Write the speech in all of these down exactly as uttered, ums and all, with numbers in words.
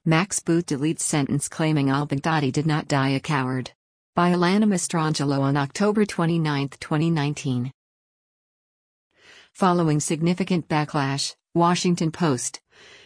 Max Boot deletes sentence claiming al-Baghdadi did not die a coward. By Alana Mastrangelo on October twenty-ninth, twenty nineteen. Following significant backlash, Washington Post.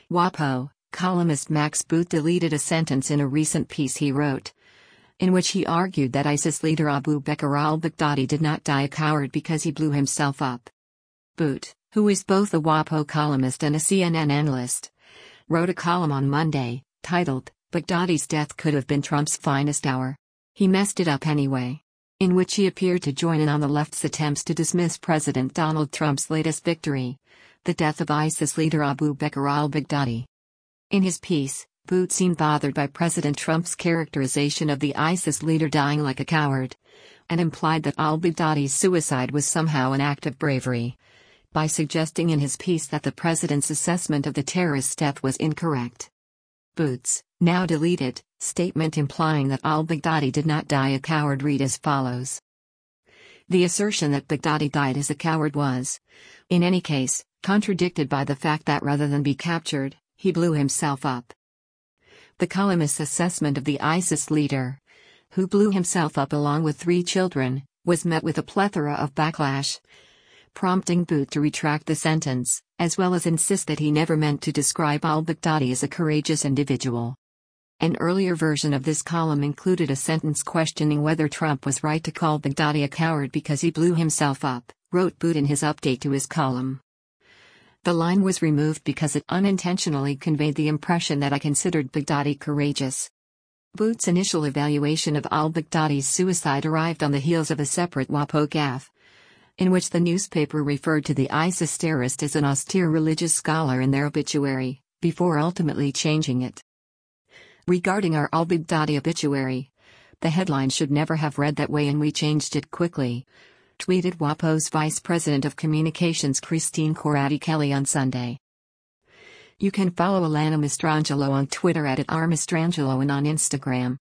WAPO columnist Max Boot deleted a sentence in a recent piece he wrote, in which he argued that ISIS leader Abu Bakr al-Baghdadi did not die a coward because he blew himself up. Boot, who is both a WAPO columnist and a C N N analyst, wrote a column on Monday, titled, "Baghdadi's death could have been Trump's finest hour. He messed it up anyway," in which he appeared to join in on the left's attempts to dismiss President Donald Trump's latest victory, the death of ISIS leader Abu Bakr al-Baghdadi. In his piece, Boot seemed bothered by President Trump's characterization of the ISIS leader dying like a coward, and implied that al-Baghdadi's suicide was somehow an act of bravery, by suggesting in his piece that the president's assessment of the terrorist's death was incorrect. Boot's, now deleted, statement implying that al-Baghdadi did not die a coward read as follows. The assertion that Baghdadi died as a coward was, in any case, contradicted by the fact that rather than be captured, he blew himself up. The columnist's assessment of the ISIS leader, who blew himself up along with three children, was met with a plethora of backlash, prompting Boot to retract the sentence, as well as insist that he never meant to describe al-Baghdadi as a courageous individual. An earlier version of this column included a sentence questioning whether Trump was right to call Baghdadi a coward because he blew himself up, wrote Boot in his update to his column. The line was removed because it unintentionally conveyed the impression that I considered Baghdadi courageous. Boot's initial evaluation of al-Baghdadi's suicide arrived on the heels of a separate WAPO gaffe, in which the newspaper referred to the ISIS terrorist as an austere religious scholar in their obituary, before ultimately changing it. Regarding our al-Baghdadi obituary, the headline should never have read that way and we changed it quickly, tweeted WAPO's Vice President of Communications Christine Corradi-Kelly on Sunday. You can follow Alana Mastrangelo on Twitter at, at r mastrangelo and on Instagram,